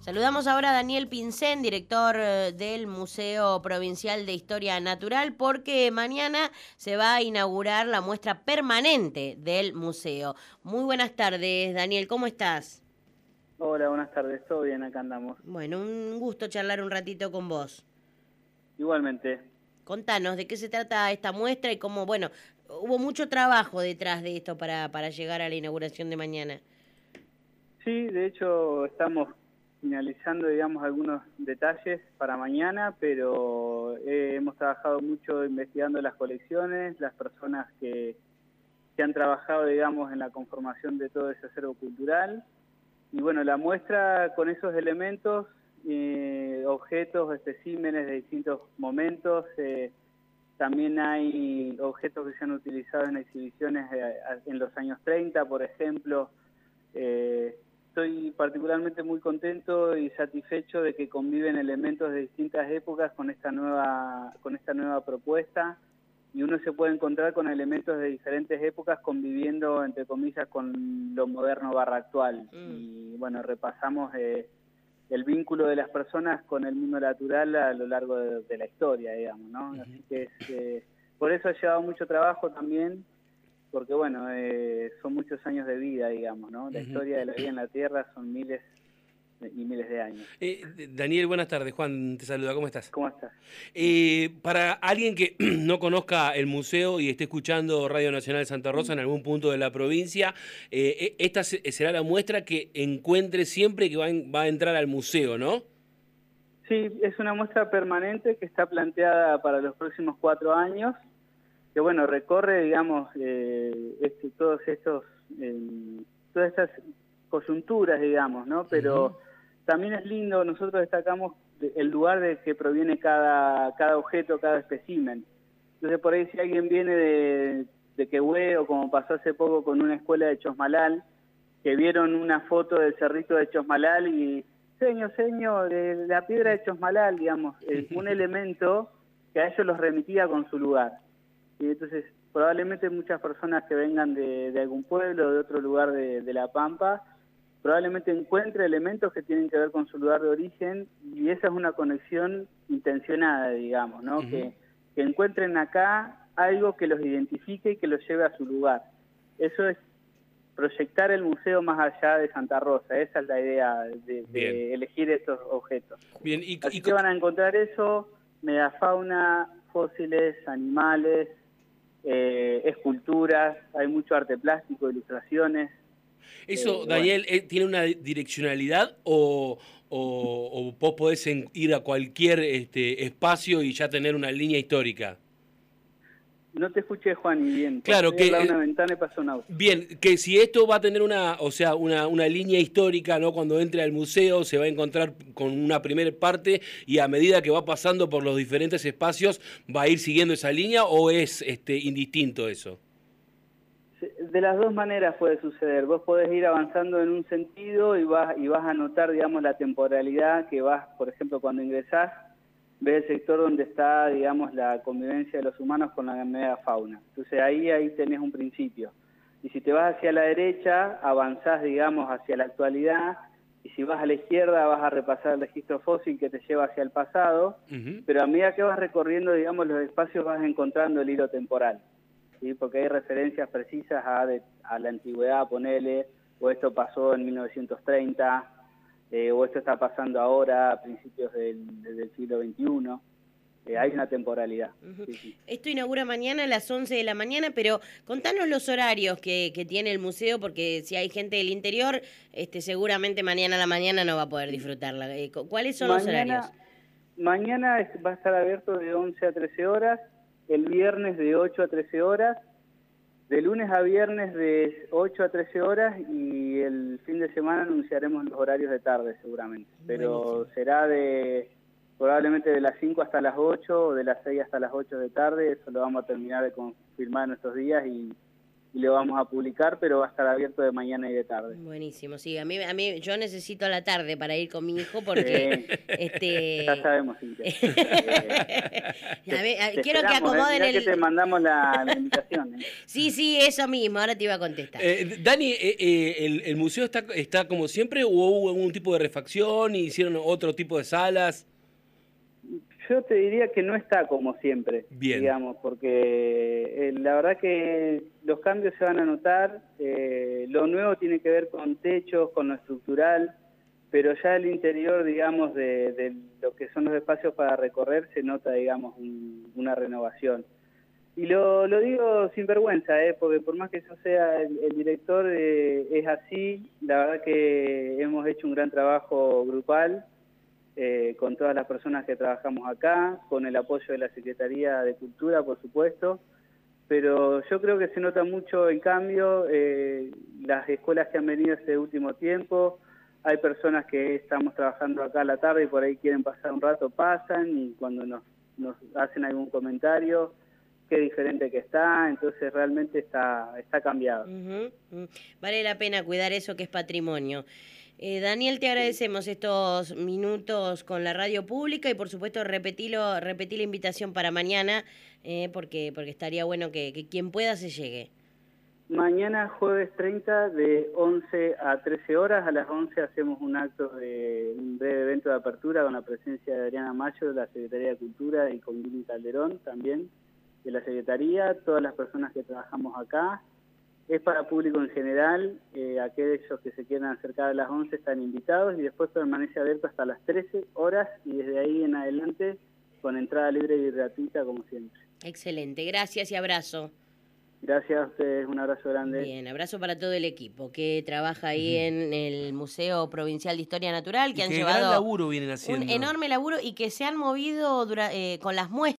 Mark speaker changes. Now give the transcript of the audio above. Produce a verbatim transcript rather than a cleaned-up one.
Speaker 1: Saludamos ahora a Daniel Pincén, director eh, del Museo Provincial de Historia Natural, porque mañana se va a inaugurar la muestra permanente del museo. Muy buenas tardes, Daniel, ¿cómo estás?
Speaker 2: Hola, buenas tardes, todo bien, acá andamos.
Speaker 1: Bueno, un gusto charlar un ratito con vos.
Speaker 2: Igualmente.
Speaker 1: Contanos de qué se trata esta muestra y cómo, bueno, hubo mucho trabajo detrás de esto para, para llegar a la inauguración de mañana.
Speaker 2: Sí, de hecho estamos finalizando, digamos, algunos detalles para mañana, pero eh, hemos trabajado mucho investigando las colecciones, las personas que, que han trabajado, digamos, en la conformación de todo ese acervo cultural. Y bueno, la muestra con esos elementos, eh, objetos, especímenes de distintos momentos, eh, también hay objetos que se han utilizado en exhibiciones eh, en los años treinta, por ejemplo. Eh, estoy particularmente muy contento y satisfecho de que conviven elementos de distintas épocas con esta nueva, con esta nueva propuesta, y uno se puede encontrar con elementos de diferentes épocas conviviendo, entre comillas, con lo moderno barra actual.
Speaker 1: Mm.
Speaker 2: Y bueno, repasamos eh, el vínculo de las personas con el mundo natural a lo largo de, de la historia, digamos, ¿no?
Speaker 1: Uh-huh.
Speaker 2: Así que es, eh, por eso ha llevado mucho trabajo también, porque bueno, eh, son muchos años de vida, digamos, ¿no? La
Speaker 1: Uh-huh.
Speaker 2: historia de la vida en la Tierra son miles y miles de años.
Speaker 3: Eh, Daniel, buenas tardes. Juan te saluda, ¿cómo estás?
Speaker 2: ¿Cómo estás?
Speaker 3: Eh, para alguien que no conozca el museo y esté escuchando Radio Nacional de Santa Rosa en algún punto de la provincia, eh, esta será la muestra que encuentre siempre que va, en, va a entrar al museo, ¿no?
Speaker 2: Sí, es una muestra permanente que está planteada para los próximos cuatro años, que bueno, recorre, digamos, eh, este, todos estos, eh, todas estas coyunturas, digamos, ¿no? Pero uh-huh. también es lindo, nosotros destacamos el lugar de que proviene cada, cada objeto, cada espécimen. Entonces por ahí si alguien viene de, de Quehue, o como pasó hace poco con una escuela de Chosmalal, que vieron una foto del cerrito de Chosmalal y, señor, señor, de la piedra de Chosmalal, digamos, eh, un elemento que a ellos los remitía con su lugar. Y entonces probablemente muchas personas que vengan de, de algún pueblo o de otro lugar de, de La Pampa, probablemente encuentre elementos que tienen que ver con su lugar de origen, y esa es una conexión intencionada, digamos, ¿no? Uh-huh. que, que encuentren acá algo que los identifique y que los lleve a su lugar. Eso es proyectar el museo más allá de Santa Rosa. Esa es la idea de, de elegir estos objetos.
Speaker 3: Bien. ¿Y,
Speaker 2: Así
Speaker 3: y,
Speaker 2: que van a encontrar eso, megafauna, fósiles, animales, eh, esculturas, hay mucho arte plástico, ilustraciones.
Speaker 3: Eso, eh, Daniel, bueno. ¿tiene una direccionalidad o, o, o vos podés ir a cualquier este, espacio y ya tener una línea histórica?
Speaker 2: No te escuché, Juan, y bien.
Speaker 3: Claro que
Speaker 2: una ventana y pasó un auto.
Speaker 3: Bien, que si esto va a tener una, o sea, una, una línea histórica, ¿no? Cuando entre al museo se va a encontrar con una primera parte y a medida que va pasando por los diferentes espacios va a ir siguiendo esa línea, ¿o es este indistinto eso?
Speaker 2: De las dos maneras puede suceder. Vos podés ir avanzando en un sentido y vas y vas a notar, digamos, la temporalidad que vas, por ejemplo, cuando ingresás, ves el sector donde está, digamos, la convivencia de los humanos con la megafauna. Entonces ahí, ahí tenés un principio. Y si te vas hacia la derecha, avanzás, digamos, hacia la actualidad, y si vas a la izquierda vas a repasar el registro fósil que te lleva hacia el pasado, uh-huh. pero a medida que vas recorriendo, digamos, los espacios vas encontrando el hilo temporal, ¿sí? Porque hay referencias precisas a, de, a la antigüedad, ponele, o esto pasó en mil novecientos treinta, Eh, o esto está pasando ahora a principios del, del siglo veintiuno. Eh, hay una temporalidad.
Speaker 1: Uh-huh.
Speaker 2: Sí, sí.
Speaker 1: Esto inaugura mañana a las once de la mañana, pero contanos los horarios que, que tiene el museo, porque si hay gente del interior, este, seguramente mañana a la mañana no va a poder disfrutarla. Eh, ¿Cuáles son
Speaker 2: mañana,
Speaker 1: los horarios?
Speaker 2: Mañana es, va a estar abierto de once a trece horas, el viernes de ocho a trece horas, de lunes a viernes de ocho a trece horas, y el fin de semana anunciaremos los horarios de tarde seguramente. Pero buenísimo. Será de probablemente de las cinco hasta las ocho o de las seis hasta las ocho de tarde. Eso lo vamos a terminar de confirmar en estos días y, y lo vamos a publicar, pero va a estar abierto de mañana y de tarde.
Speaker 1: Buenísimo, sí, a mí, a mí yo necesito la tarde para ir con mi hijo porque...
Speaker 2: Sí.
Speaker 1: este...
Speaker 2: Ya sabemos, Cintia. eh,
Speaker 1: a ver, a-
Speaker 2: te
Speaker 1: quiero que
Speaker 2: esperamos,
Speaker 1: acomoden
Speaker 2: eh,
Speaker 1: el...
Speaker 2: que te mandamos la, la invitación. Eh.
Speaker 1: Sí, sí, eso mismo, ahora te iba a contestar.
Speaker 3: Eh, Dani, eh, eh, el, ¿el museo está, está como siempre o hubo algún tipo de refacción y hicieron otro tipo de salas?
Speaker 2: Yo te diría que no está como siempre,
Speaker 3: Bien.
Speaker 2: digamos, porque eh, la verdad que los cambios se van a notar, eh, lo nuevo tiene que ver con techos, con lo estructural, pero ya el interior, digamos, de, de lo que son los espacios para recorrer se nota, digamos, un, una renovación. Y lo, lo digo sin vergüenza, ¿eh? Porque por más que yo sea el, el director, eh, es así, la verdad que hemos hecho un gran trabajo grupal, Eh, con todas las personas que trabajamos acá, con el apoyo de la Secretaría de Cultura, por supuesto, pero yo creo que se nota mucho el cambio, eh, las escuelas que han venido este último tiempo, hay personas que estamos trabajando acá a la tarde y por ahí quieren pasar un rato, pasan, y cuando nos, nos hacen algún comentario, qué diferente que está, entonces realmente está, está cambiado.
Speaker 1: Uh-huh, uh-huh. Vale la pena cuidar eso que es patrimonio. Eh, Daniel, te agradecemos estos minutos con la radio pública y por supuesto repetilo, repetí la invitación para mañana, eh, porque, porque estaría bueno que, que quien pueda se llegue.
Speaker 2: Mañana jueves treinta de once a trece horas, a las once hacemos un acto de un breve evento de apertura con la presencia de Adriana Mayo de la Secretaría de Cultura y con Vini Calderón también de la Secretaría, todas las personas que trabajamos acá. Es para público en general, eh, aquellos que se quieran acercar a las once están invitados y después permanece abierto hasta las trece horas y desde ahí en adelante con entrada libre y gratuita como siempre.
Speaker 1: Excelente, gracias y abrazo.
Speaker 2: Gracias a ustedes, un abrazo grande.
Speaker 1: Bien, abrazo para todo el equipo que trabaja ahí uh-huh. en el Museo Provincial de Historia Natural, que y han
Speaker 3: qué
Speaker 1: llevado
Speaker 3: gran laburo vienen haciendo.
Speaker 1: Un enorme laburo y que se han movido dura, eh, con las muestras.